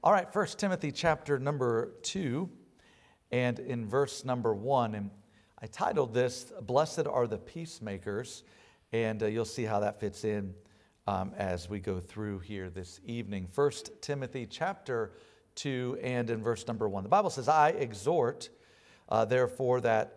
All right, First Timothy chapter number 2 and in verse number 1. And I titled this, Blessed Are the Peacemakers. And you'll see how that fits in as we go through here this evening. First Timothy chapter 2 and in verse number 1. The Bible says, I exhort, therefore, that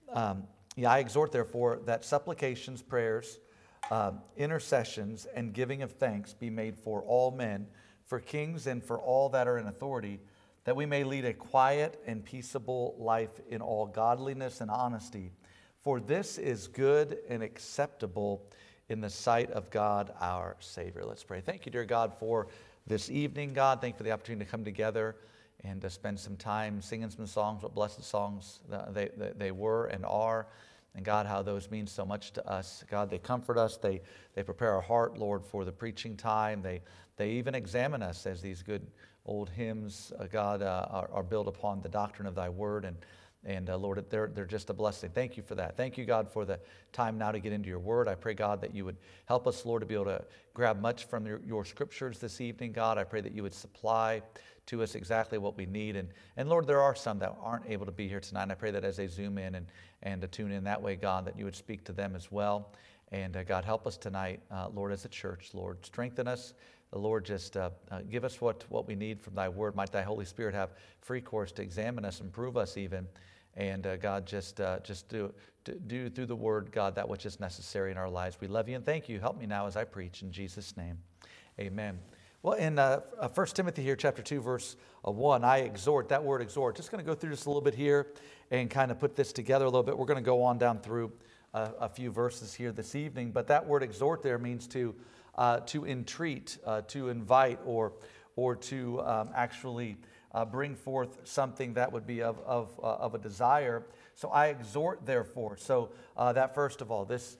supplications, prayers, intercessions, and giving of thanks be made for all men, for kings and for all that are in authority, that we may lead a quiet and peaceable life in all godliness and honesty. For this is good and acceptable in the sight of God our Savior. Let's pray. Thank you, dear God, for this evening, God. Thank you for the opportunity to come together and to spend some time singing some songs, what blessed songs they were and are. And God, how those mean so much to us. God, they comfort us. They prepare our heart, Lord, for the preaching time. They even examine us as these good old hymns, God, are built upon the doctrine of thy word. And Lord, they're just a blessing. Thank you for that. Thank you, God, for the time now to get into your word. I pray, God, that you would help us, Lord, to be able to grab much from your scriptures this evening, God. I pray that you would supply to us exactly what we need. And Lord, there are some that aren't able to be here tonight. And I pray that as they zoom in and to tune in that way, God, that you would speak to them as well. And God, help us tonight, Lord, as a church. Lord, strengthen us. Lord, just give us what we need from thy word. Might thy Holy Spirit have free course to examine us, improve us even. And God, just do through the word, God, that which is necessary in our lives. We love you and thank you. Help me now as I preach in Jesus' name. Amen. Well, in 1 Timothy here, chapter 2, verse 1, I exhort, that word exhort. Just going to go through this a little bit here and kind of put this together a little bit. We're going to go on down through a few verses here this evening. But that word exhort there means to entreat, to invite, or to actually bring forth something that would be of a desire. So I exhort, therefore. So that first of all, this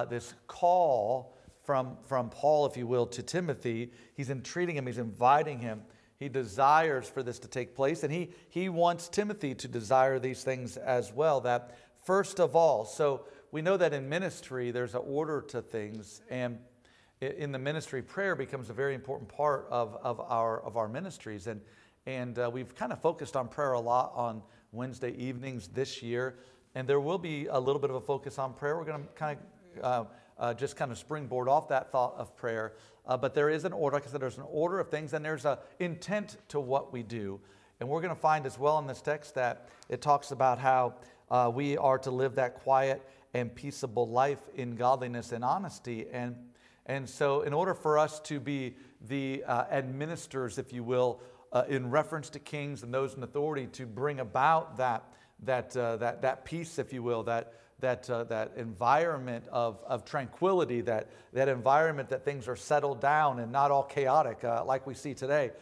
call from Paul, if you will, to Timothy, he's entreating him, he's inviting him. He desires for this to take place, and he wants Timothy to desire these things as well. That first of all, so we know that in ministry there's an order to things, and in the ministry, prayer becomes a very important part of our ministries, and we've kind of focused on prayer a lot on Wednesday evenings this year, and there will be a little bit of a focus on prayer. We're going to kind of just kind of springboard off that thought of prayer. But there is an order. Like I said, there's an order of things, and there's an intent to what we do. And we're going to find as well in this text that it talks about how we are to live that quiet and peaceable life in godliness and honesty. And so in order for us to be the administrators, if you will, in reference to kings and those in authority, to bring about that peace, if you will, that environment of tranquility, that environment that things are settled down and not all chaotic like we see today.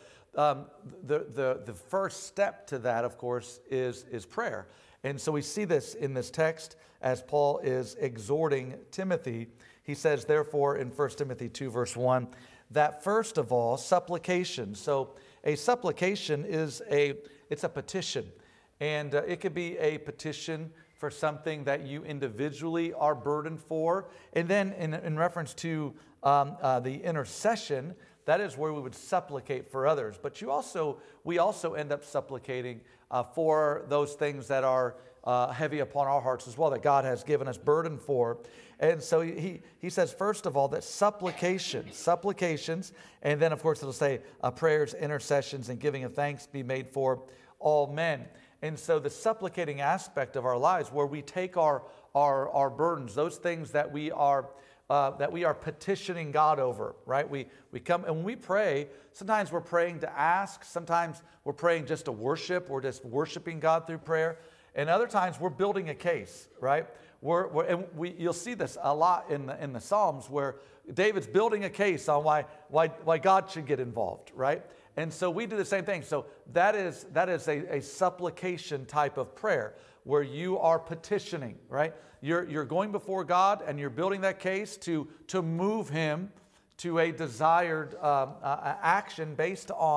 The first step to that, of course, is prayer. And so we see this in this text as Paul is exhorting Timothy. He says, therefore, in 1 Timothy 2, verse 1, that first of all, supplication. So a supplication it's a petition. And it could be a petition for something that you individually are burdened for. And then in reference to the intercession, that is where we would supplicate for others. But we also end up supplicating for those things that are heavy upon our hearts as well, that God has given us burden for. And so he says, first of all, that supplications, and then of course it'll say prayers, intercessions, and giving of thanks be made for all men. And so the supplicating aspect of our lives, where we take our burdens, those things that we are petitioning God over, right? We come and when we pray, sometimes we're praying to ask, sometimes we're praying just to worship, we're just worshiping God through prayer, and other times we're building a case, right? You'll see this a lot in the Psalms, where David's building a case on why God should get involved, right? And so we do the same thing. So that is a supplication type of prayer, where you are petitioning, right? You're going before God and you're building that case to move him to a desired action based on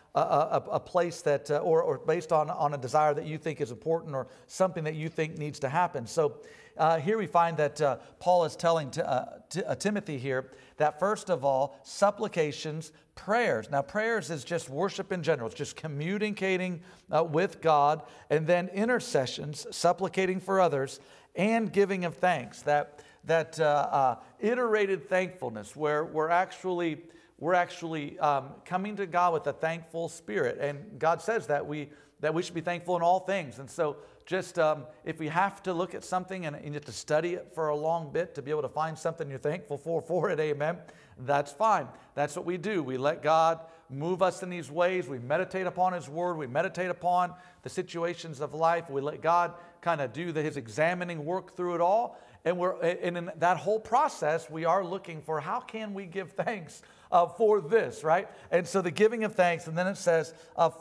a place that, or based on a desire that you think is important or something that you think needs to happen. So here we find that Paul is telling Timothy here that first of all, supplications, prayers. Now, prayers is just worship in general. It's just communicating with God, and then intercessions, supplicating for others, and giving of thanks. That iterated thankfulness, where we're actually coming to God with a thankful spirit, and God says that we should be thankful in all things. And so, just if we have to look at something and you have to study it for a long bit to be able to find something you're thankful for it, amen. That's fine. That's what we do. We let God move us in these ways. We meditate upon His Word. We meditate upon the situations of life. We let God kind of do His examining work through it all. And in that whole process, we are looking for how can we give thanks for this, right? And so the giving of thanks, and then it says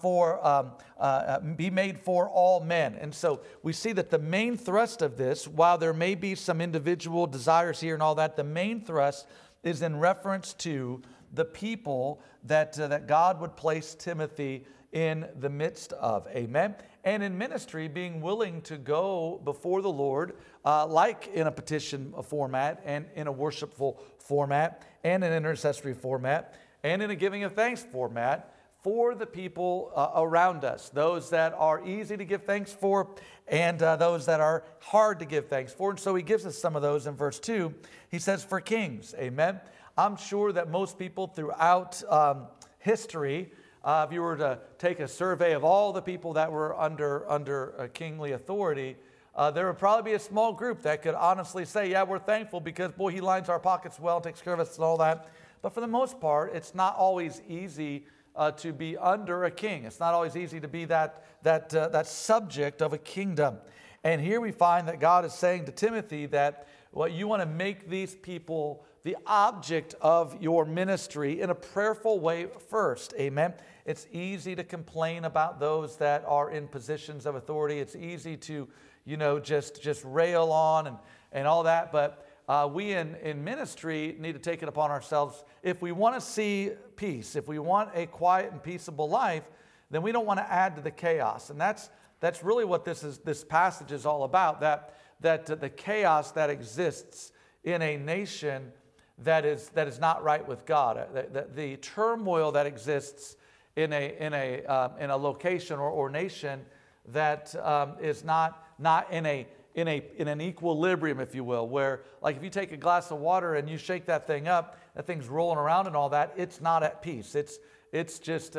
be made for all men. And so we see that the main thrust of this, while there may be some individual desires here and all that, the main thrust is in reference to the people that God would place Timothy in the midst of, amen. And in ministry, being willing to go before the Lord, like in a petition format and in a worshipful format and an intercessory format and in a giving of thanks format for the people around us, those that are easy to give thanks for and those that are hard to give thanks for. And so he gives us some of those in verse 2. He says, for kings, amen. I'm sure that most people throughout history, if you were to take a survey of all the people that were under a kingly authority, there would probably be a small group that could honestly say, yeah, we're thankful because, boy, he lines our pockets well, takes care of us and all that. But for the most part, it's not always easy to be under a king. It's not always easy to be that subject of a kingdom. And here we find that God is saying to Timothy that you want to make these people the object of your ministry in a prayerful way first. Amen. It's easy to complain about those that are in positions of authority. It's easy to, just rail on and all that. But we in ministry need to take it upon ourselves. If we want to see peace, if we want a quiet and peaceable life, then we don't want to add to the chaos. And that's really what this passage is all about, that the chaos that exists in a nation that is not right with God, the turmoil that exists in a location or nation that is not in an equilibrium, if you will, where, like, if you take a glass of water and you shake that thing up, that thing's rolling around and all that, it's not at peace. It's just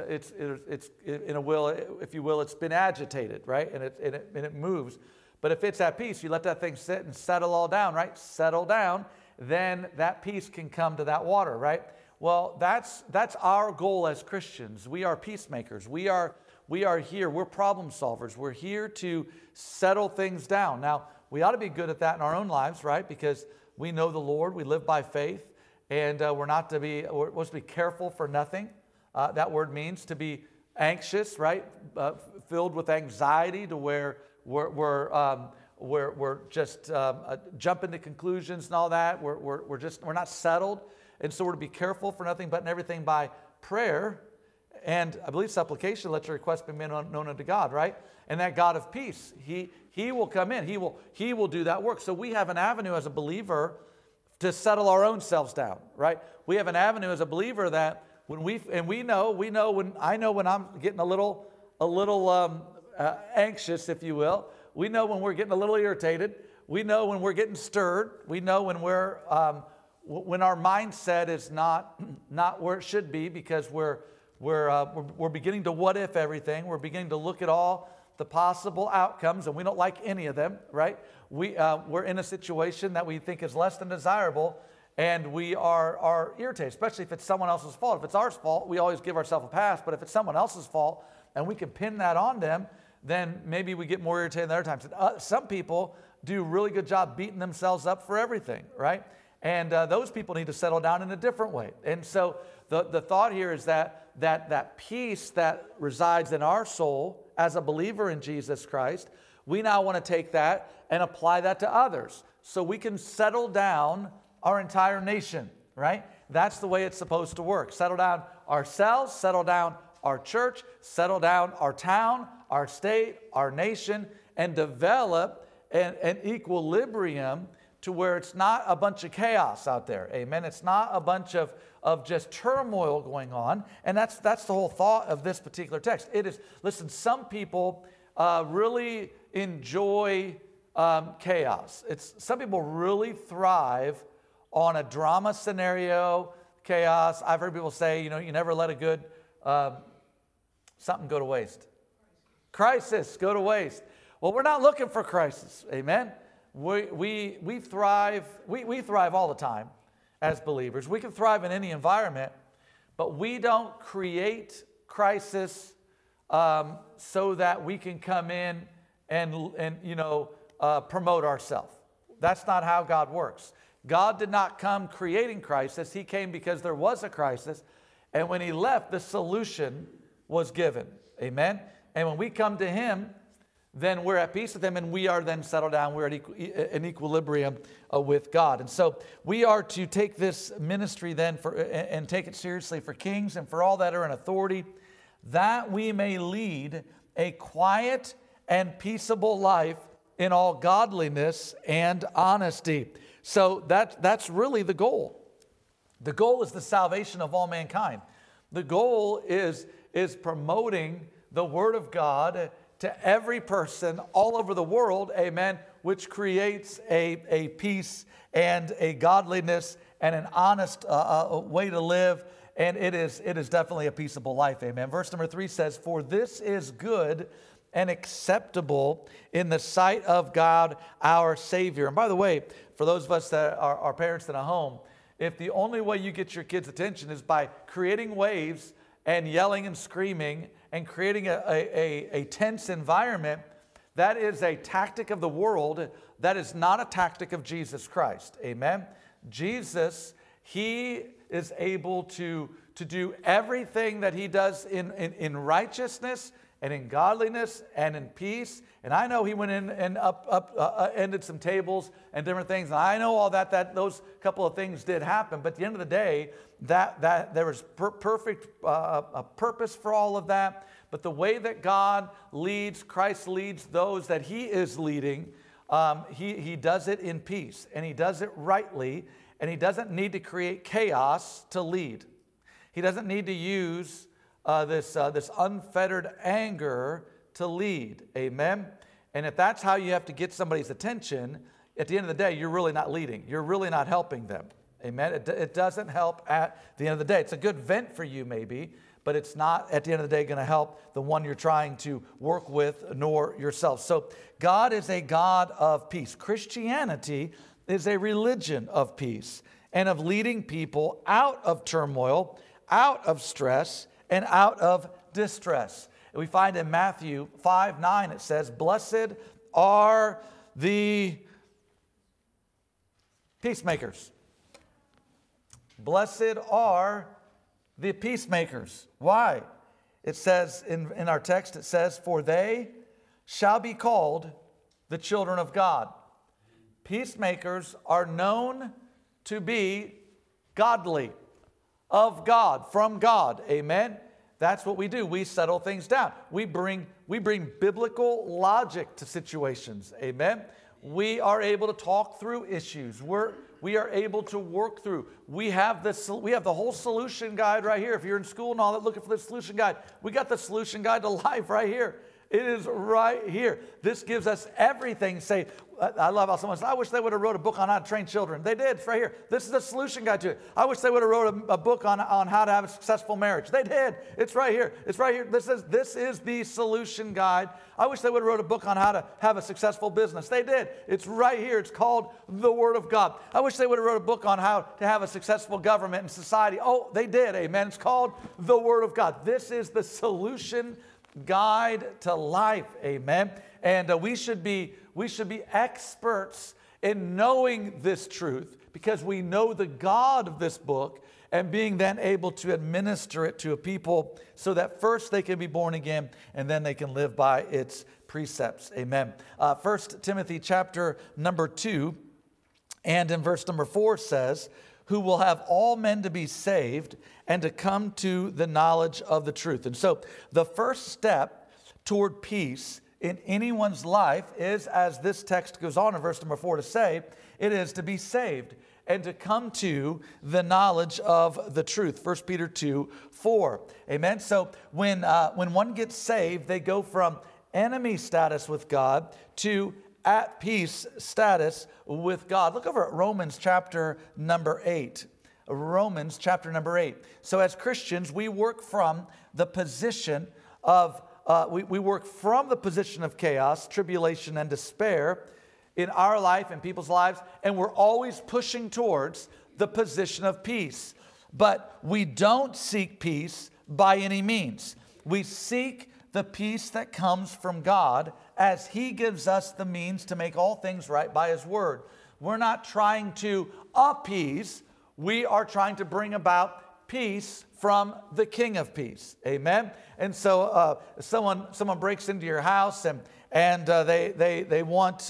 in a will, if you will, it's been agitated, right? And it moves. But if it's at peace, you let that thing sit and settle all down, right? Settle down, then that peace can come to that water, right? Well, that's our goal as Christians. We are peacemakers. We are here. We're problem solvers. We're here to settle things down. Now, we ought to be good at that in our own lives, right? Because we know the Lord. We live by faith, and we're supposed to be careful for nothing. That word means to be anxious, right? Filled with anxiety to where we're just jumping to conclusions and all that. We're not settled. And so we're to be careful for nothing but in everything by prayer and, I believe, supplication. Let your requests be made known unto God, right? And that God of peace, He will come in. He will do that work. So we have an avenue as a believer to settle our own selves down, right? We have an avenue as a believer that I know when I'm getting a little anxious, if you will. We know when we're getting a little irritated. We know when we're getting stirred. We know when when our mindset is not where it should be, because we're beginning to what if everything. We're beginning to look at all the possible outcomes, and we don't like any of them, right? We're in a situation that we think is less than desirable, and we are irritated, especially if it's someone else's fault. If it's our fault, we always give ourselves a pass, but if it's someone else's fault and we can pin that on them, then maybe we get more irritated than other times. Some people do a really good job beating themselves up for everything, right? And those people need to settle down in a different way. And so the thought here is that peace that resides in our soul as a believer in Jesus Christ, we now want to take that and apply that to others so we can settle down our entire nation, right? That's the way it's supposed to work. Settle down ourselves, settle down our church, settle down our town, our state, our nation, and develop an equilibrium to where it's not a bunch of chaos out there. Amen. It's not a bunch of just turmoil going on. And that's the whole thought of this particular text. It is, listen, some people really enjoy chaos. Some people really thrive on a drama scenario, chaos. I've heard people say, you never let a good something go to waste. Crisis go to waste. Well, we're not looking for crisis. Amen. We thrive all the time as believers. We can thrive in any environment, but we don't create crisis so that we can come in and promote ourselves. That's not how God works. God did not come creating crisis. He came because there was a crisis, and when he left, the solution was given. Amen. And when we come to him, then we're at peace with him, and we are then settled down. We're at an equilibrium with God. And so we are to take this ministry then and take it seriously for kings and for all that are in authority, that we may lead a quiet and peaceable life in all godliness and honesty. So that's really the goal. The goal is the salvation of all mankind. The goal is promoting the Word of God to every person all over the world, amen, which creates a peace and a godliness and an honest way to live, and it is definitely a peaceable life, amen. Verse number 3 says, "For this is good and acceptable in the sight of God our Savior." And by the way, for those of us that are parents in a home, if the only way you get your kids' attention is by creating waves and yelling and screaming and creating a tense environment, that is a tactic of the world. That is not a tactic of Jesus Christ. Amen. Jesus, he is able to do everything that he does in righteousness and in godliness and in peace. And I know he went in and ended some tables and different things. And I know all that those couple of things did happen. But at the end of the day, that there was perfect purpose for all of that. But the way that God leads, Christ leads those that he is leading, he does it in peace. And he does it rightly. And he doesn't need to create chaos to lead. He doesn't need to use this unfettered anger to lead. Amen. And if that's how you have to get somebody's attention, at the end of the day, you're really not leading. You're really not helping them. Amen. It doesn't help at the end of the day. It's a good vent for you maybe, but it's not at the end of the day going to help the one you're trying to work with nor yourself. So God is a God of peace. Christianity is a religion of peace and of leading people out of turmoil, out of stress, and out of distress. We find in Matthew 5:9 it says, "Blessed are the peacemakers." Blessed are the peacemakers. Why? It says in our text, it says, "For they shall be called the children of God." Peacemakers are known to be godly, of God, from God. Amen. That's what we do. We settle things down. We bring biblical logic to situations. Amen. We are able to talk through issues. We are able to work through. We have the whole solution guide right here. If you're in school and all that, looking for the solution guide, we got the solution guide to life right here. It is right here. This gives us everything. Say, I love how someone says, "I wish they would have wrote a book on how to train children." They did. It's right here. This is the solution guide to it. I wish they would have wrote a book on how to have a successful marriage. They did. It's right here. It's right here. This is the solution guide. I wish they would have wrote a book on how to have a successful business. They did. It's right here. It's called the Word of God. I wish they would have wrote a book on how to have a successful government and society. Oh, they did. Amen. It's called the Word of God. This is the solution guide to life. Amen. And we should be experts in knowing this truth because we know the God of this book and being then able to administer it to a people so that first they can be born again and then they can live by its precepts. Amen. 1 Timothy chapter number 2 and in verse number 4 says, who will have all men to be saved and to come to the knowledge of the truth. And so the first step toward peace in anyone's life is, as this text goes on in verse number 4 to say, it is to be saved and to come to the knowledge of the truth. 1 Peter 2:4. Amen. So when one gets saved, they go from enemy status with God to at peace status with God. Look over at Romans chapter number 8. Romans chapter number 8. So as Christians, we work from the position of we work from the position of chaos, tribulation, and despair in our life and people's lives, and we're always pushing towards the position of peace. But we don't seek peace by any means. We seek the peace that comes from God as He gives us the means to make all things right by His word. We're not trying to appease, we are trying to bring about peace from the King of Peace. Amen. And so someone breaks into your house and they want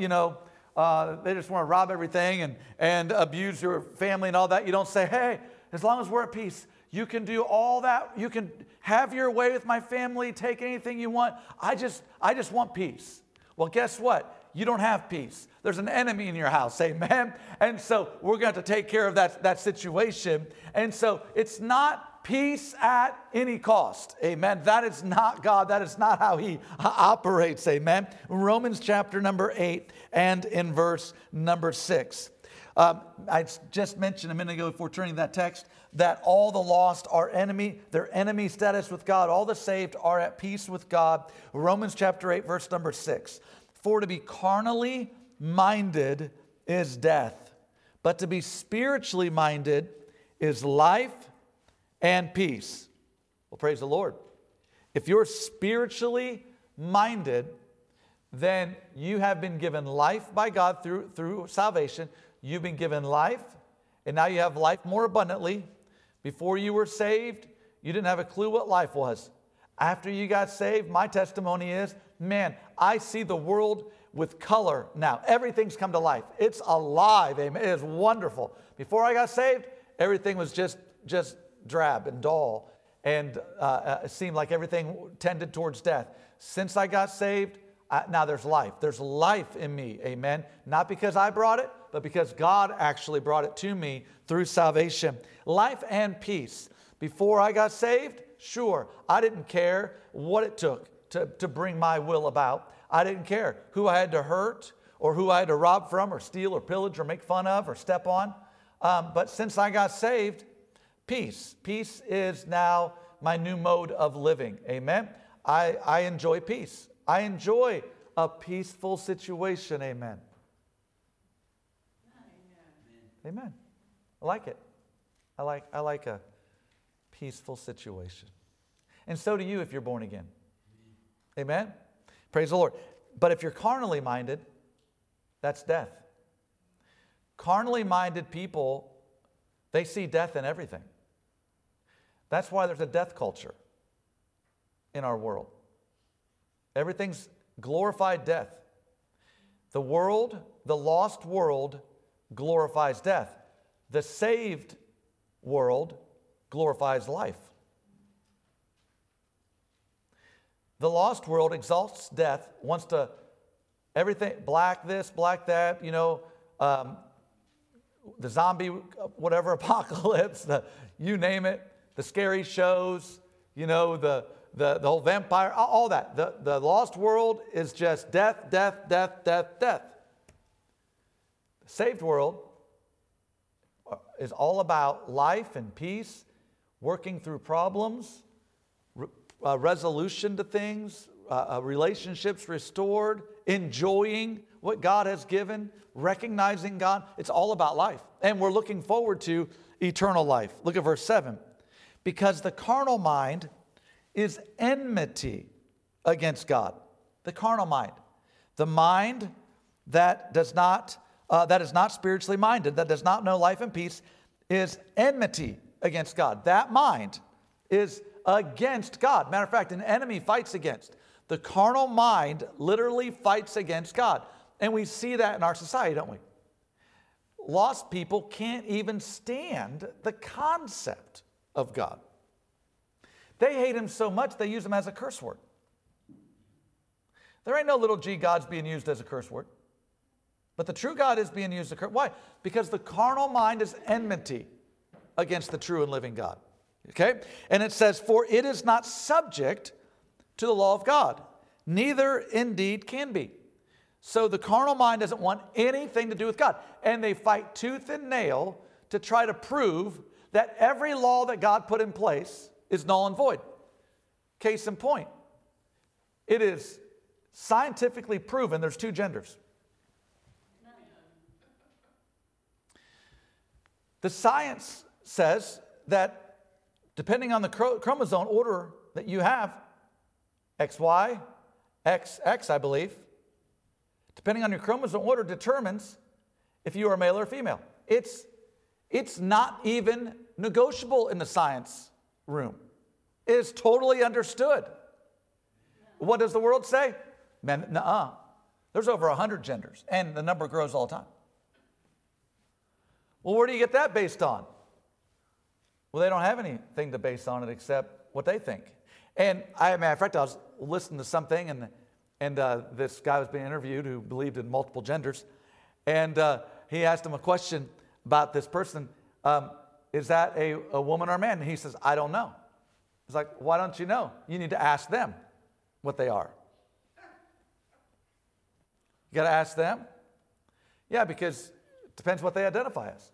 they just want to rob everything and abuse your family and all that. You don't say, hey, as long as we're at peace, you can do all that. You can have your way with my family, take anything you want. I just want peace. Well, guess what? You don't have peace. There's an enemy in your house, amen? And so we're going to have to take care of that situation. And so it's not peace at any cost, amen? That is not God. That is not how He operates, amen? Romans chapter number 8 and in verse number 6. I just mentioned a minute ago before turning that text that all the lost are enemy. They're enemy status with God. All the saved are at peace with God. Romans chapter 8, verse number 6. For to be carnally minded is death, but to be spiritually minded is life and peace. Well, praise the Lord. If you're spiritually minded, then you have been given life by God through salvation. You've been given life, and now you have life more abundantly. Before you were saved, you didn't have a clue what life was. After you got saved, my testimony is, man, I see the world with color now. Everything's come to life. It's alive. Amen. It is wonderful. Before I got saved, everything was just drab and dull, and it seemed like everything tended towards death. Since I got saved, now there's life. There's life in me. Amen. Not because I brought it, but because God actually brought it to me through salvation. Life and peace. Before I got saved, sure, I didn't care what it took to bring my will about. I didn't care who I had to hurt or who I had to rob from or steal or pillage or make fun of or step on. But since I got saved, peace. Peace is now my new mode of living. Amen. I enjoy peace. I enjoy a peaceful situation. Amen. Amen. I like it. I like a peaceful situation. And so do you if you're born again. Amen. Praise the Lord. But if you're carnally minded, that's death. Carnally minded people, they see death in everything. That's why there's a death culture in our world. Everything's glorified death. The world, the lost world, glorifies death. The saved world glorifies life. The lost world exalts death, wants to everything, black this, black that, the zombie, whatever, apocalypse, you name it, the scary shows, the whole vampire, all that. The lost world is just death, death, death, death, death. The saved world is all about life and peace, working through problems, resolution to things, relationships restored, enjoying what God has given, recognizing God. It's all about life. And we're looking forward to eternal life. Look at verse 7. Because the carnal mind is enmity against God. The carnal mind. The mind that is not spiritually minded, that does not know life and peace, is enmity against God. That mind is against God. Matter of fact, an enemy fights against. The carnal mind literally fights against God. And we see that in our society, don't we? lost people can't even stand the concept of God. They hate him so much they use him as a curse word. There ain't no little g gods being used as a curse word. But the true God is being used as a curse. Why? Because the carnal mind is enmity against the true and living God. Okay? And it says, for it is not subject to the law of God, neither indeed can be. So the carnal mind doesn't want anything to do with God. And they fight tooth and nail to try to prove that every law that God put in place is null and void. Case in point, it is scientifically proven there's two genders. The science says that depending on the chromosome order that you have, XY, XX, I believe, depending on your chromosome order determines if you are male or female. It's not even negotiable in the science room. It is totally understood. What does the world say? Men, nuh-uh. There's over 100 genders, and the number grows all the time. Well, where do you get that based on? Well, they don't have anything to base on it except what they think. And matter of fact, I was listening to something, and this guy was being interviewed who believed in multiple genders, and he asked him a question about this person. Is that a woman or a man? And he says, I don't know. He's like, why don't you know? You need to ask them what they are. You got to ask them? Yeah, because it depends what they identify as.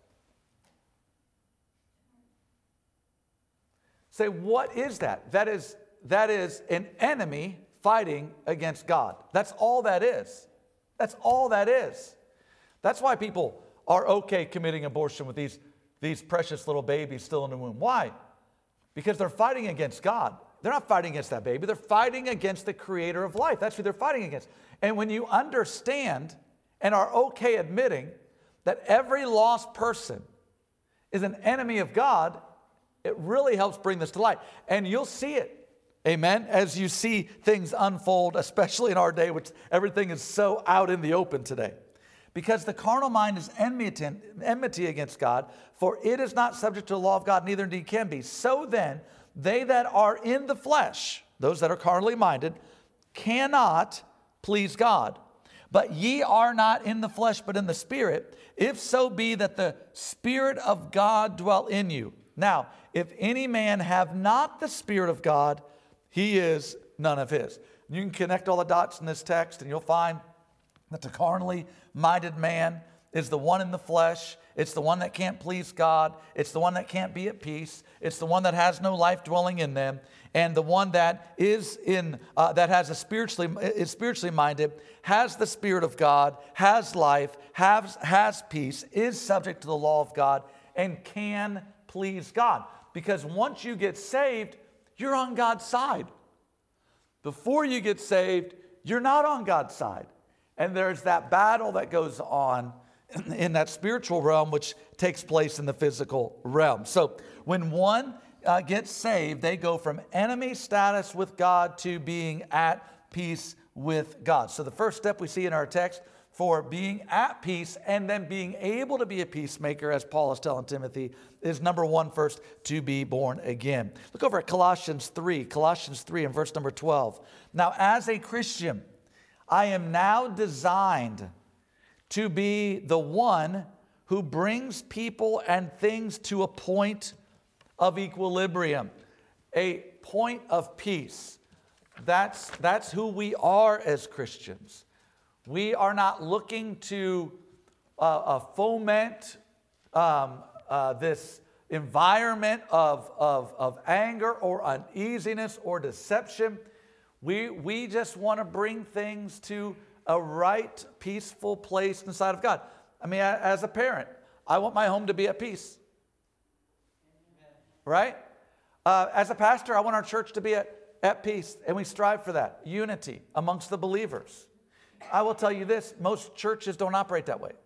Say, what is that? That is an enemy fighting against God. That's all that is. That's all that is. That's why people are okay committing abortion with these precious little babies still in the womb. Why? Because they're fighting against God. They're not fighting against that baby. They're fighting against the creator of life. That's who they're fighting against. And when you understand and are okay admitting that every lost person is an enemy of God, it really helps bring this to light. And you'll see it, amen, as you see things unfold, especially in our day, which everything is so out in the open today. Because the carnal mind is enmity against God, for it is not subject to the law of God, neither indeed can be. So then, they that are in the flesh, those that are carnally minded, cannot please God. But ye are not in the flesh, but in the Spirit, if so be that the Spirit of God dwell in you. Now, if any man have not the Spirit of God, he is none of his. You can connect all the dots in this text, and you'll find that the carnally minded man is the one in the flesh. It's the one that can't please God. It's the one that can't be at peace. It's the one that has no life dwelling in them. And the one that is spiritually minded, has the Spirit of God, has life, has peace, is subject to the law of God, and can please God. Because once you get saved, you're on God's side. Before you get saved, you're not on God's side. And there's that battle that goes on in that spiritual realm, which takes place in the physical realm. So when one gets saved, they go from enemy status with God to being at peace with God. So the first step we see in our text for being at peace and then being able to be a peacemaker, as Paul is telling Timothy, is number one, first, to be born again. Look over at Colossians 3 and verse number 12. Now, as a Christian, I am now designed to be the one who brings people and things to a point of equilibrium, a point of peace. That's who we are as Christians. We are not looking to foment this environment of anger or uneasiness or deception. We just want to bring things to a right, peaceful place inside of God. I mean, as a parent, I want my home to be at peace. Right? As a pastor, I want our church to be at peace, and we strive for that. Unity amongst the believers. I will tell you this, most churches don't operate that way.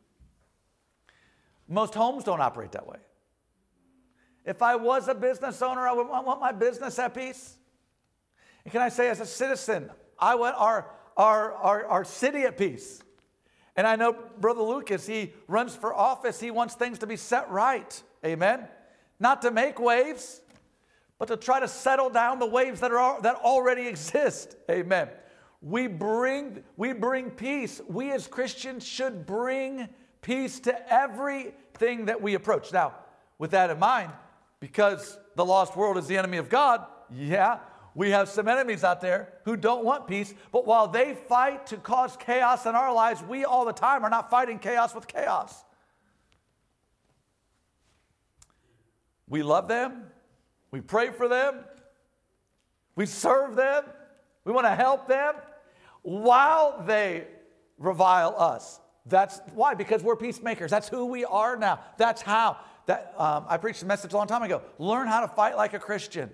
Most homes don't operate that way. If I was a business owner, I would want my business at peace. And can I say, as a citizen, I want our city at peace. And I know Brother Lucas, he runs for office. He wants things to be set right. Amen? Not to make waves, but to try to settle down the waves that already exist. Amen. We bring peace. We as Christians should bring peace to everything that we approach. Now, with that in mind, because the lost world is the enemy of God, yeah, we have some enemies out there who don't want peace, but while they fight to cause chaos in our lives, we all the time are not fighting chaos with chaos. We love them. We pray for them. We serve them. We want to help them while they revile us. That's why, because we're peacemakers. That's who we are now. That's how. I preached a message a long time ago. Learn how to fight like a Christian.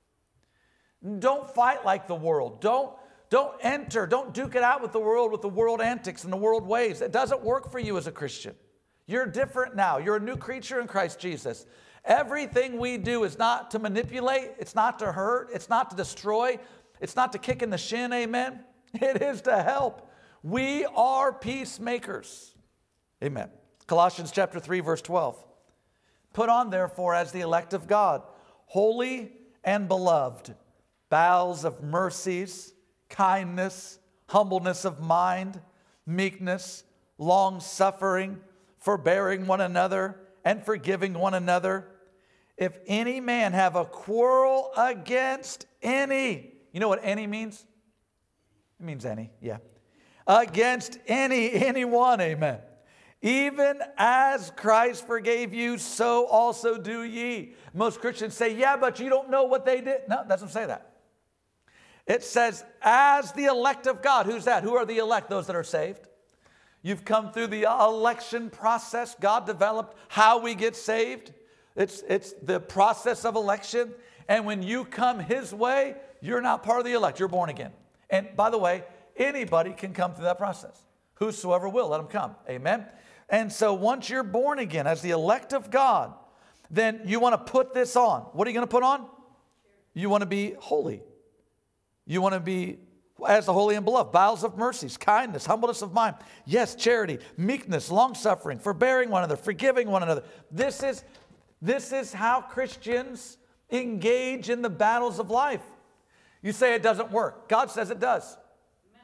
Don't fight like the world. Don't duke it out with the world antics and the world ways. It doesn't work for you as a Christian. You're different now. You're a new creature in Christ Jesus. Everything we do is not to manipulate. It's not to hurt. It's not to destroy. It's not to kick in the shin, amen? It is to help. We are peacemakers. Amen. Colossians chapter 3, verse 12. Put on, therefore, as the elect of God, holy and beloved, bowels of mercies, kindness, humbleness of mind, meekness, long-suffering, forbearing one another, and forgiving one another. If any man have a quarrel against any, you know what any means? It means any, yeah. Against anyone, amen. Even as Christ forgave you, so also do ye. Most Christians say, yeah, but you don't know what they did. No, it doesn't say that. It says, as the elect of God. Who's that? Who are the elect? Those that are saved. You've come through the election process. God developed how we get saved. It's the process of election. And when you come His way, you're not part of the elect. You're born again. And by the way, anybody can come through that process. Whosoever will, let them come. Amen. And so once you're born again as the elect of God, then you want to put this on. What are you going to put on? You want to be holy. You want to be as the holy and beloved, bowels of mercies, kindness, humbleness of mind. Yes, charity, meekness, long-suffering, forbearing one another, forgiving one another. This is how Christians engage in the battles of life. You say it doesn't work. God says it does. Amen.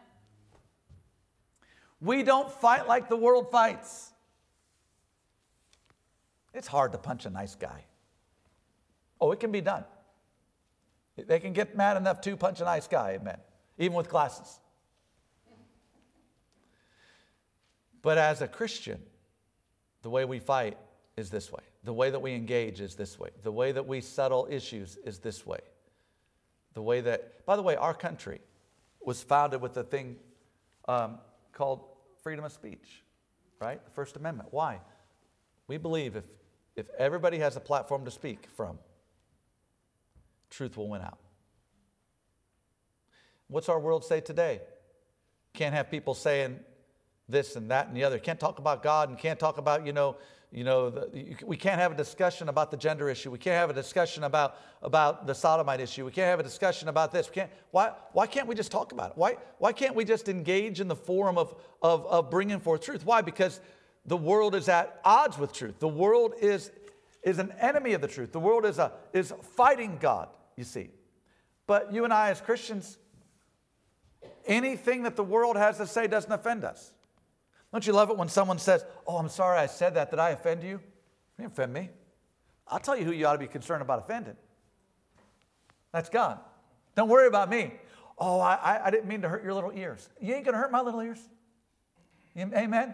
We don't fight like the world fights. It's hard to punch a nice guy. Oh, it can be done. They can get mad enough to punch a nice guy, amen, even with glasses. But as a Christian, the way we fight is this way. The way that we engage is this way. The way that we settle issues is this way. The way that, by the way, our country was founded with a thing called freedom of speech, right? The First Amendment. Why? We believe if everybody has a platform to speak from, truth will win out. What's our world say today? Can't have people saying this and that and the other. Can't talk about God and can't talk about, we can't have a discussion about the gender issue. We can't have a discussion about the sodomite issue. We can't have a discussion about this. Why can't we just talk about it? Why can't we just engage in the forum of bringing forth truth? Why? Because the world is at odds with truth. The world is an enemy of the truth. The world is fighting God, you see. But you and I as Christians, anything that the world has to say doesn't offend us. Don't you love it when someone says, oh, I'm sorry I said that. Did I offend you? You didn't offend me. I'll tell you who you ought to be concerned about offending. That's God. Don't worry about me. Oh, I didn't mean to hurt your little ears. You ain't going to hurt my little ears. Amen?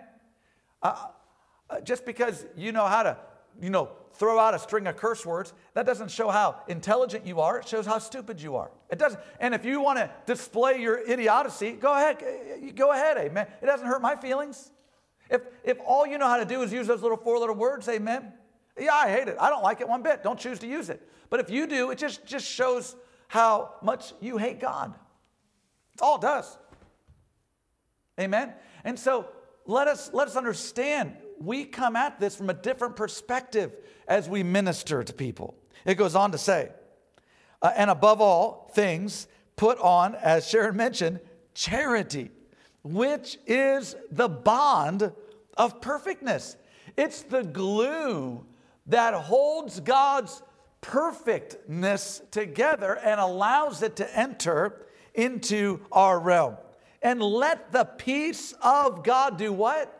Just because you know how to, throw out a string of curse words, that doesn't show how intelligent you are. It shows how stupid you are. It doesn't. And if you want to display your idiocy, go ahead. Go ahead, amen. It doesn't hurt my feelings. If all you know how to do is use those little four-letter words, amen. Yeah, I hate it. I don't like it one bit. Don't choose to use it. But if you do, it just shows how much you hate God. That's all it does. Amen. And so let us understand. We come at this from a different perspective as we minister to people. It goes on to say, and above all things, put on, as Sharon mentioned, charity. which is the bond of perfectness. It's the glue that holds God's perfectness together and allows it to enter into our realm. And let the peace of God do what?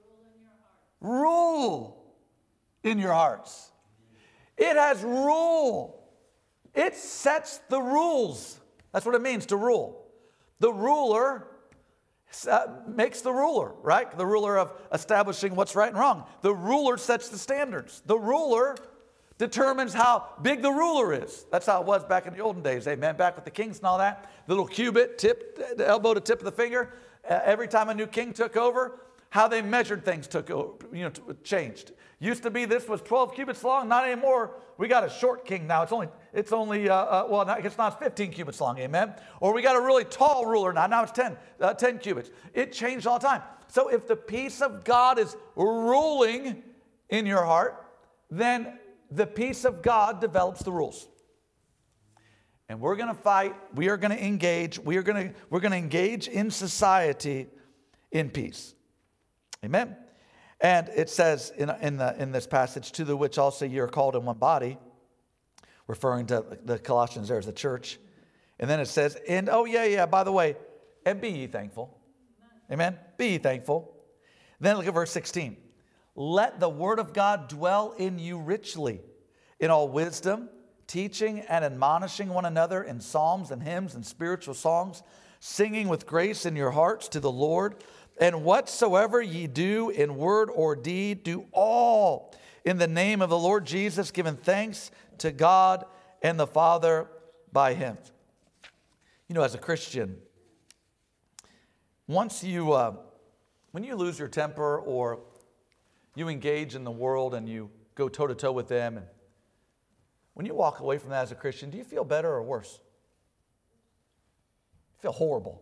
Rule in your hearts. It has rule. It sets the rules. That's what it means to rule. The ruler makes the ruler, right? The ruler of establishing what's right and wrong. The ruler sets the standards. The ruler determines how big the ruler is. That's how it was back in the olden days, amen? Back with the kings and all that. The little cubit, tip, the elbow to tip of the finger. Every time a new king took over, how they measured things changed. Used to be this was 12 cubits long, not anymore. We got a short king now. It's only I guess now it's 15 cubits long, amen? Or we got a really tall ruler now it's 10 cubits. It changed all the time. So if the peace of God is ruling in your heart, then the peace of God develops the rules. And we're going to fight, we are going to engage, we're going to engage in society in peace. Amen. And it says in this passage, to the which also you are called in one body, referring to the Colossians there as the church. And then it says, and by the way, and be ye thankful. Amen. Be ye thankful. Then look at verse 16. Let the word of God dwell in you richly, in all wisdom, teaching and admonishing one another in psalms and hymns and spiritual songs, singing with grace in your hearts to the Lord. And whatsoever ye do in word or deed, do all in the name of the Lord Jesus, giving thanks to God and the Father by him. You know, as a Christian, once you, when you lose your temper or you engage in the world and you go toe-to-toe with them, and when you walk away from that as a Christian, do you feel better or worse? You feel horrible.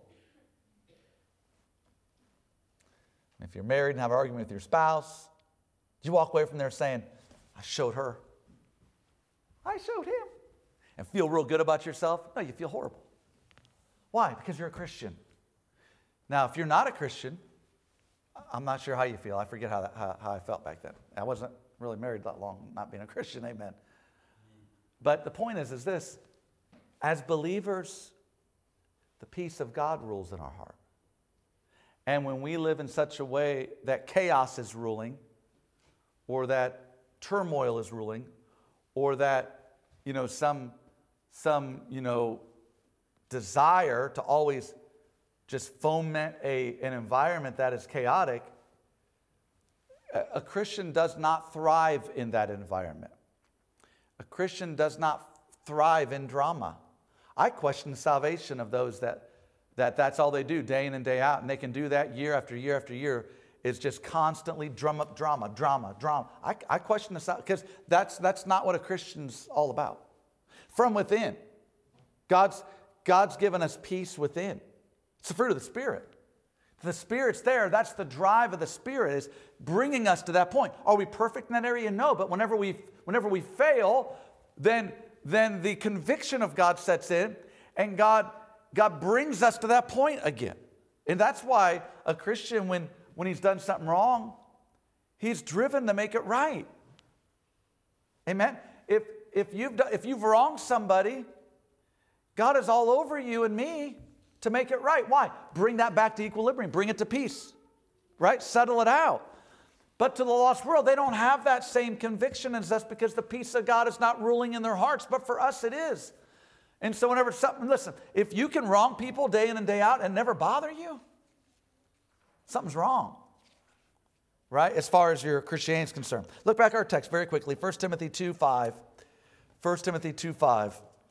If you're married and have an argument with your spouse, you walk away from there saying, I showed her. I showed him. And feel real good about yourself? No, you feel horrible. Why? Because you're a Christian. Now, if you're not a Christian, I'm not sure how you feel. I forget how I felt back then. I wasn't really married that long, not being a Christian, amen. But the point is this. As believers, the peace of God rules in our heart. And when we live in such a way that chaos is ruling, or that turmoil is ruling, or that, some desire to always just foment an environment that is chaotic, a Christian does not thrive in that environment. A Christian does not thrive in drama. I question the salvation of those that's all they do day in and day out, and they can do that year after year after year, is just constantly drum up drama. I question this out because that's not what a Christian's all about. From within, God's given us peace within. It's the fruit of the Spirit. The Spirit's there. That's the drive of the Spirit, is bringing us to that point. Are we perfect in that area? No, but whenever we fail, then the conviction of God sets in, and God brings us to that point again. And that's why a Christian, when he's done something wrong, he's driven to make it right. Amen? If you've wronged somebody, God is all over you and me to make it right. Why? Bring that back to equilibrium. Bring it to peace. Right? Settle it out. But to the lost world, they don't have that same conviction as us because the peace of God is not ruling in their hearts. But for us, it is. And so whenever listen, if you can wrong people day in and day out and never bother you, something's wrong. Right? As far as your Christianity is concerned. Look back at our text very quickly. 1 Timothy 2:5. 1 Timothy 2:5.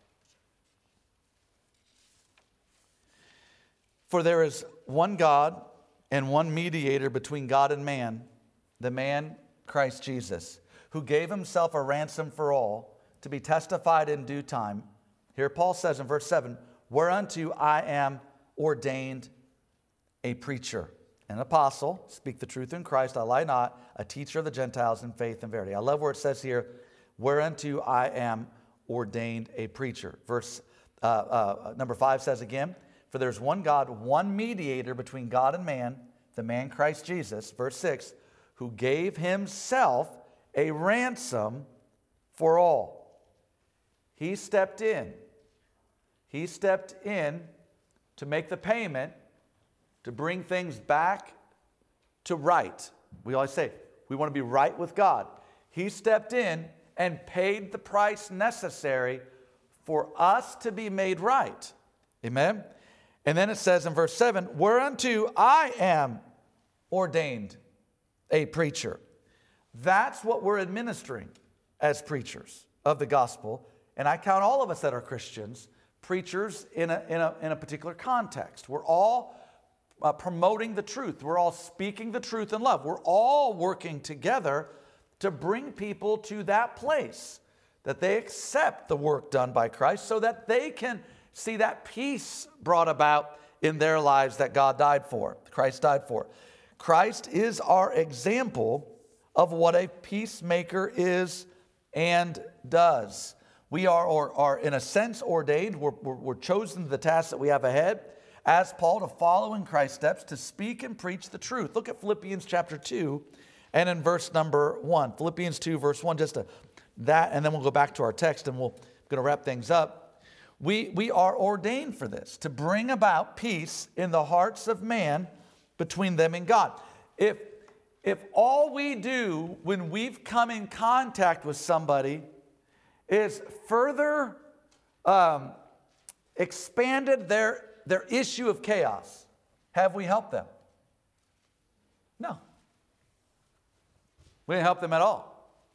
For there is one God and one mediator between God and man, the man Christ Jesus, who gave himself a ransom for all, to be testified in due time. Here Paul says in verse 7, whereunto I am ordained a preacher, an apostle, speak the truth in Christ, I lie not, a teacher of the Gentiles in faith and verity. I love where it says here, whereunto I am ordained a preacher. Verse number 5 says again, For there's one God, one mediator between God and man, the man Christ Jesus, verse 6, who gave himself a ransom for all. He stepped in. He stepped in to make the payment, to bring things back to right. We always say, we want to be right with God. He stepped in and paid the price necessary for us to be made right. Amen? And then it says in verse 7, whereunto I am ordained a preacher. That's what we're administering as preachers of the gospel. And I count all of us that are Christians preachers in a particular context. We're all promoting the truth. We're all speaking the truth in love. We're all working together to bring people to that place that they accept the work done by Christ so that they can see that peace brought about in their lives that God died for, Christ died for. Christ is our example of what a peacemaker is and does. We are in a sense ordained. We're chosen to the task that we have ahead as Paul to follow in Christ's steps, to speak and preach the truth. Look at Philippians chapter 2 and in verse number 1. Philippians 2 verse 1, just that, and then we'll go back to our text and we're going to wrap things up. We are ordained for this, to bring about peace in the hearts of man between them and God. If all we do when we've come in contact with somebody is further expanded their issue of chaos, have we helped them? No. We didn't help them at all.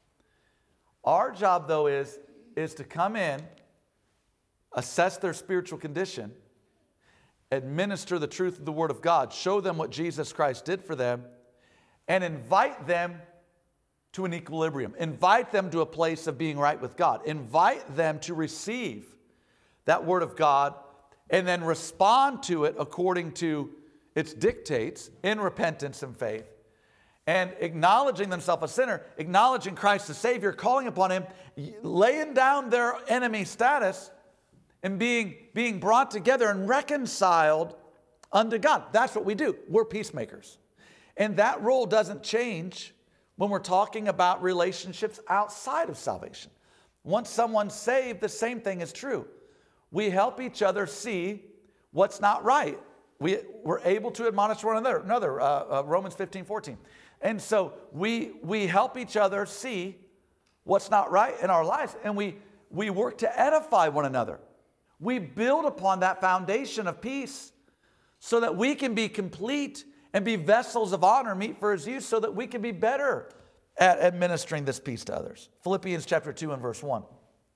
Our job, though, is to come in, assess their spiritual condition, administer the truth of the Word of God, show them what Jesus Christ did for them, and invite them to an equilibrium. Invite them to a place of being right with God. Invite them to receive that Word of God and then respond to it according to its dictates in repentance and faith. And acknowledging themselves a sinner, acknowledging Christ as Savior, calling upon Him, laying down their enemy status, and being brought together and reconciled unto God. That's what we do. We're peacemakers. And that role doesn't change when we're talking about relationships outside of salvation. Once someone's saved, the same thing is true. We help each other see what's not right. We're able to admonish one another. Romans 15:14. And so we help each other see what's not right in our lives, and we work to edify one another. We build upon that foundation of peace so that we can be complete and be vessels of honor, meet for His use, so that we can be better at administering this peace to others. Philippians chapter 2 and verse 1.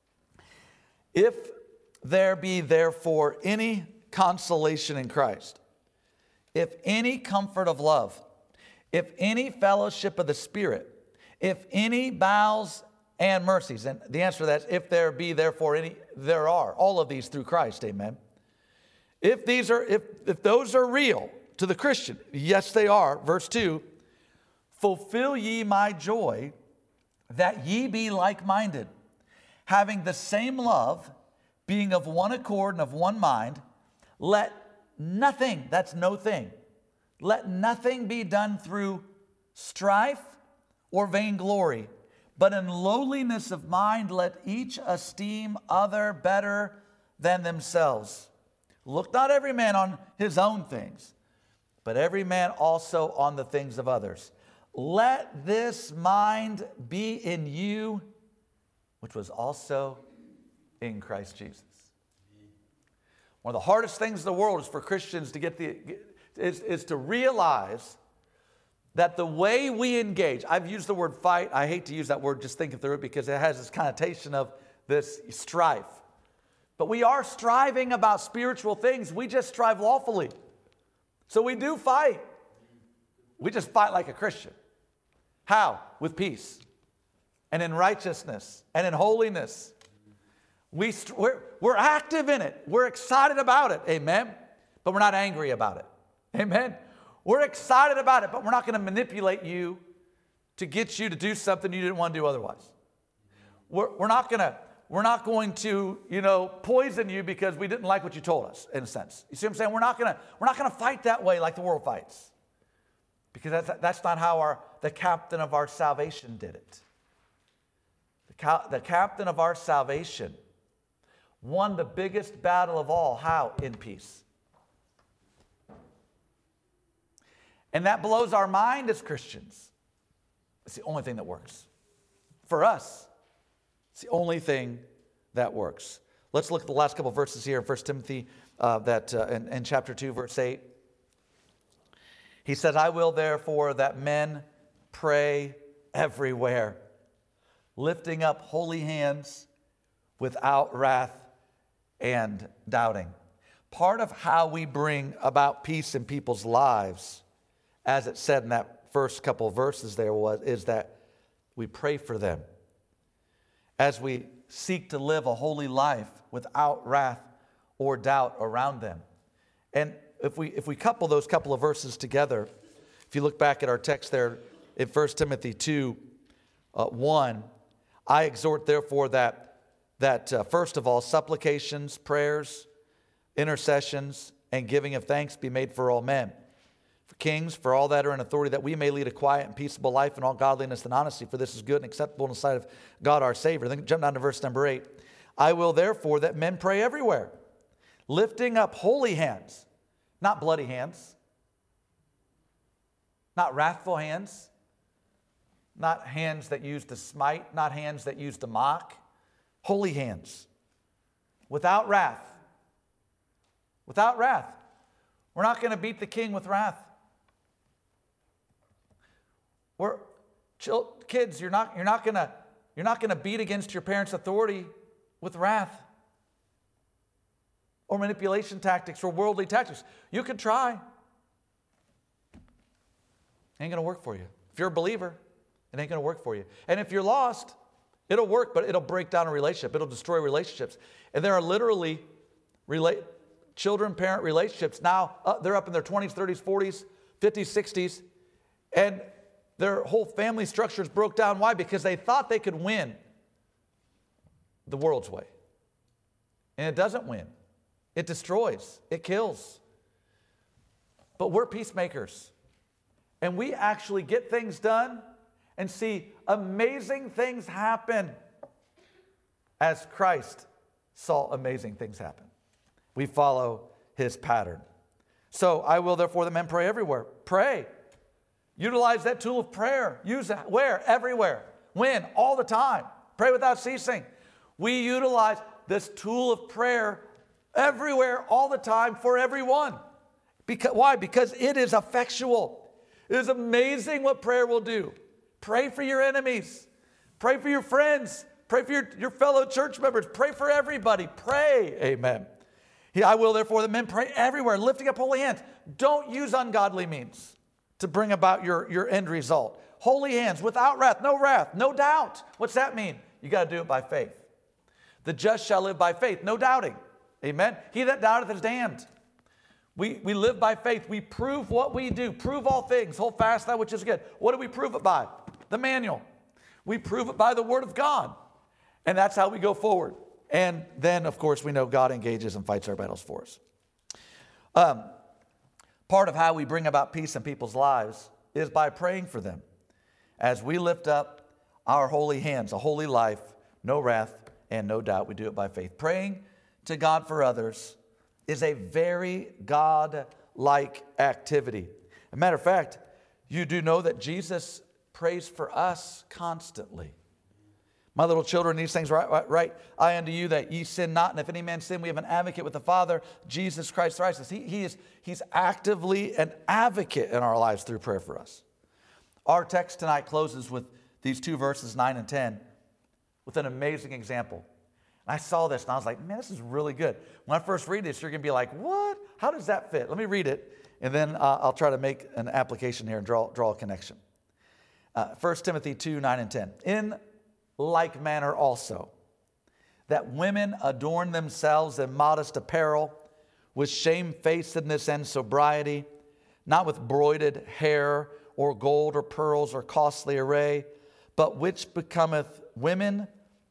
If there be therefore any consolation in Christ, if any comfort of love, if any fellowship of the Spirit, if any bowels and mercies. And the answer to that is, if there be therefore any, there are. All of these through Christ, amen. If those are real to the Christian, yes they are. Verse 2, fulfill ye my joy, that ye be like-minded, having the same love, being of one accord and of one mind. Let nothing, that's no thing, let nothing be done through strife or vainglory, but in lowliness of mind let each esteem other better than themselves. Look not every man on his own things, but every man also on the things of others. Let this mind be in you, which was also in Christ Jesus. One of the hardest things in the world is for Christians to is to realize that the way we engage, I've used the word fight. I hate to use that word just thinking through it because it has this connotation of this strife. But we are striving about spiritual things. We just strive lawfully. So we do fight. We just fight like a Christian. How? With peace and in righteousness and in holiness. We're active in it. We're excited about it. Amen. But we're not angry about it. Amen. We're excited about it, but we're not going to manipulate you to get you to do something you didn't want to do otherwise. We're not going we're not going to, poison you because we didn't like what you told us, in a sense. You see what I'm saying? We're not gonna fight that way like the world fights. Because that's not how the captain of our salvation did it. The captain of our salvation won the biggest battle of all. How? In peace. And that blows our mind as Christians. It's the only thing that works. For us, it's the only thing that works. Let's look at the last couple of verses here in 1 Timothy, in chapter 2, verse 8. He says, I will therefore that men pray everywhere, lifting up holy hands without wrath and doubting. Part of how we bring about peace in people's lives, as it said in that first couple of verses there, is that we pray for them. As we seek to live a holy life without wrath or doubt around them. And if we couple those couple of verses together, if you look back at our text there in 1 Timothy 2, 1, I exhort therefore that first of all, supplications, prayers, intercessions, and giving of thanks be made for all men, for kings, for all that are in authority, that we may lead a quiet and peaceable life in all godliness and honesty, for this is good and acceptable in the sight of God our Savior. Then jump down to verse number 8. I will therefore that men pray everywhere, lifting up holy hands, not bloody hands, not wrathful hands, not hands that use to smite, not hands that use to mock, holy hands, without wrath. Without wrath. We're not going to beat the king with wrath. Kids, you're not going to beat against your parents' authority with wrath or manipulation tactics or worldly tactics. You can try. Ain't going to work for you. If you're a believer, it ain't going to work for you. And if you're lost, it'll work, but it'll break down a relationship. It'll destroy relationships. And there are literally children-parent relationships. Now, they're up in their 20s, 30s, 40s, 50s, 60s, and their whole family structures broke down. Why? Because they thought they could win the world's way. And it doesn't win. It destroys. It kills. But we're peacemakers. And we actually get things done and see amazing things happen as Christ saw amazing things happen. We follow his pattern. So I will therefore that men pray everywhere. Pray. Utilize that tool of prayer. Use it where? Everywhere. When? All the time. Pray without ceasing. We utilize this tool of prayer everywhere, all the time, for everyone. Why? Because it is effectual. It is amazing what prayer will do. Pray for your enemies. Pray for your friends. Pray for your fellow church members. Pray for everybody. Pray. Amen. I will therefore that men pray everywhere, lifting up holy hands. Don't use ungodly means to bring about your end result. Holy hands, without wrath, no doubt. What's that mean? You got to do it by faith. The just shall live by faith, no doubting. Amen. He that doubteth is damned. We live by faith. We prove what we do. Prove all things. Hold fast that which is good. What do we prove it by? The manual. We prove it by the word of God. And that's how we go forward. And then, of course, we know God engages and fights our battles for us. Part of how we bring about peace in people's lives is by praying for them. As we lift up our holy hands, a holy life, no wrath and no doubt, we do it by faith. Praying to God for others is a very God-like activity. As a matter of fact, you do know that Jesus prays for us constantly. My little children, these things right I unto you that ye sin not, and if any man sin, we have an advocate with the Father, Jesus Christ the righteous. He's actively an advocate in our lives through prayer for us. Our text tonight closes with these two verses, 9 and 10, with an amazing example. And I saw this and I was like, man, this is really good. When I first read this, you're going to be like, what? How does that fit? Let me read it, and then I'll try to make an application here and draw a connection. 1 Timothy 2, 9 and 10. In like manner also, that women adorn themselves in modest apparel, with shamefacedness and sobriety, not with broided hair or gold or pearls or costly array, but which becometh women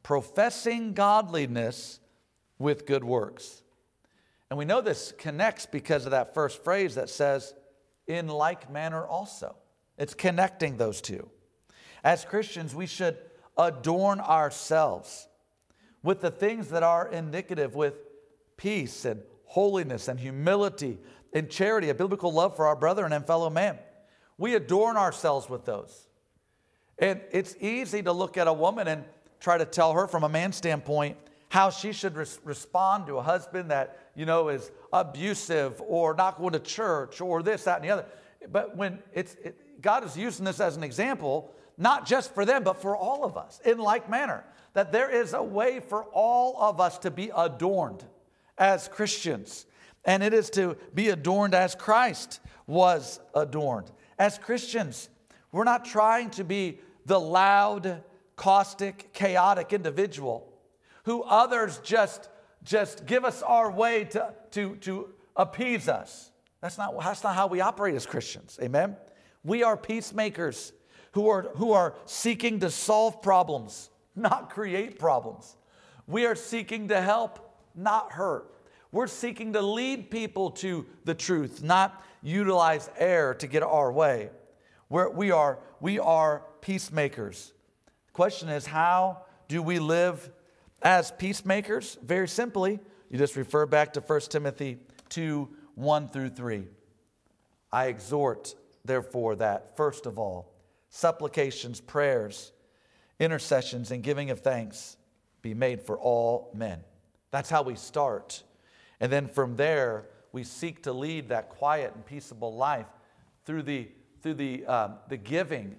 professing godliness with good works. And we know this connects because of that first phrase that says, in like manner also. It's connecting those two. As Christians, we should adorn ourselves with the things that are indicative with peace and holiness and humility and charity, a biblical love for our brethren and fellow man. We adorn ourselves with those. And it's easy to look at a woman and try to tell her from a man's standpoint how she should respond to a husband that, is abusive or not going to church or this, that, and the other. But when God is using this as an example, not just for them, but for all of us in like manner, that there is a way for all of us to be adorned as Christians. And it is to be adorned as Christ was adorned. As Christians, we're not trying to be the loud, caustic, chaotic individual who others just give us our way to appease us. That's not how we operate as Christians. Amen? We are peacemakers who are seeking to solve problems, not create problems. We are seeking to help, not hurt. We're seeking to lead people to the truth, not utilize error to get our way. We are peacemakers. The question is, how do we live as peacemakers? Very simply, you just refer back to 1 Timothy 2, 1 through 3. I exhort, therefore, that first of all, supplications, prayers, intercessions, and giving of thanks be made for all men. That's how we start. And then from there, we seek to lead that quiet and peaceable life through the giving,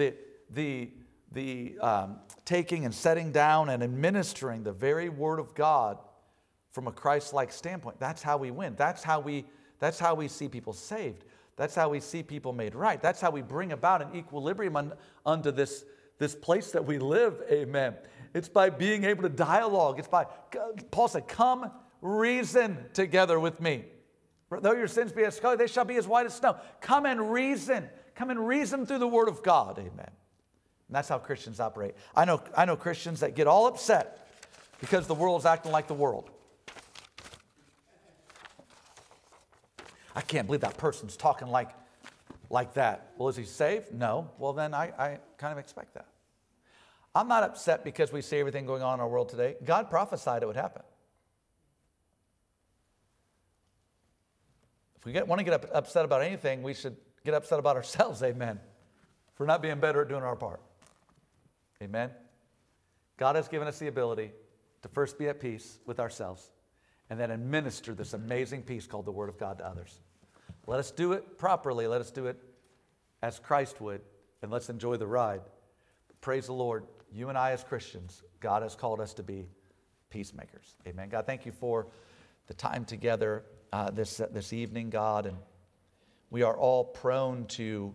the taking and setting down and administering the very Word of God from a Christ-like standpoint. That's how we win. That's how we see people saved. That's how we see people made right. That's how we bring about an equilibrium unto this place that we live. Amen. It's by being able to dialogue. It's by, Paul said, come reason together with me. Though your sins be as scarlet, they shall be as white as snow. Come and reason. Come and reason through the Word of God. Amen. And that's how Christians operate. I know Christians that get all upset because the world's acting like the world. I can't believe that person's talking like that. Well, is he saved? No. Well, then I kind of expect that. I'm not upset because we see everything going on in our world today. God prophesied it would happen. If we want to get upset about anything, we should get upset about ourselves, amen, for not being better at doing our part. Amen? God has given us the ability to first be at peace with ourselves and then administer this amazing peace called the Word of God to others. Let us do it properly. Let us do it as Christ would, and let's enjoy the ride. Praise the Lord. You and I as Christians, God has called us to be peacemakers. Amen. God, thank you for the time together this evening, God. And we are all prone to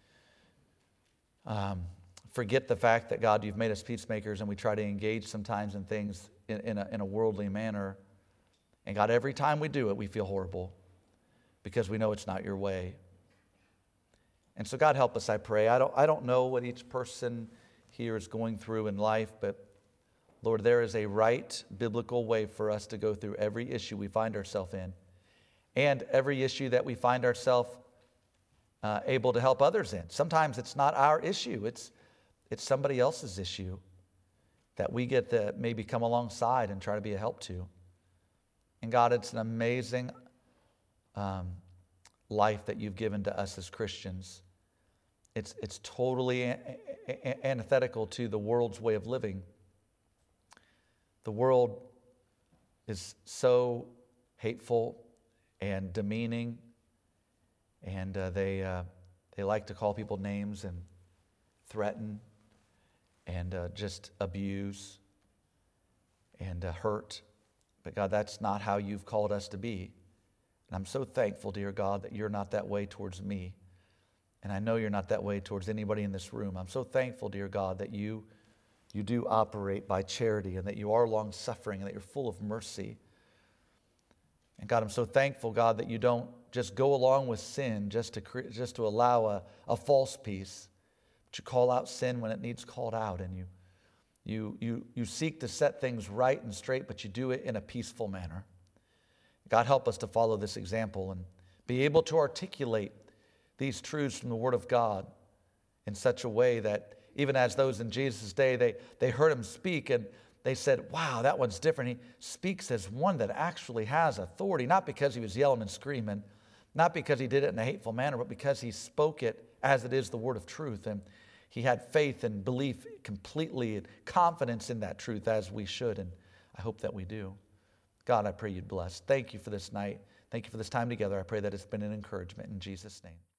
forget the fact that, God, you've made us peacemakers, and we try to engage sometimes in things in a worldly manner. And God, every time we do it, we feel horrible because we know it's not your way. And so, God, help us, I pray. I don't know what each person here is going through in life, but Lord, there is a right biblical way for us to go through every issue we find ourselves in, and every issue that we find ourselves able to help others in. Sometimes it's not our issue, it's somebody else's issue that we get to maybe come alongside and try to be a help to. And God, it's an amazing life that you've given to us as Christians. It's totally antithetical to the world's way of living. The world is so hateful and demeaning, and they like to call people names and threaten and just abuse and hurt. But God, that's not how you've called us to be. And I'm so thankful, dear God, that you're not that way towards me. And I know you're not that way towards anybody in this room. I'm so thankful, dear God, that you do operate by charity, and that you are long-suffering, and that you're full of mercy. And God, I'm so thankful, God, that you don't just go along with sin just to allow a false peace, but you call out sin when it needs called out, and You seek to set things right and straight, but you do it in a peaceful manner. God, help us to follow this example and be able to articulate these truths from the Word of God in such a way that even as those in Jesus' day, they heard him speak and they said, wow, that one's different. He speaks as one that actually has authority, not because he was yelling and screaming, not because he did it in a hateful manner, but because he spoke it as it is the word of truth. And he had faith and belief completely and confidence in that truth, as we should. And I hope that we do. God, I pray you'd bless. Thank you for this night. Thank you for this time together. I pray that it's been an encouragement in Jesus' name.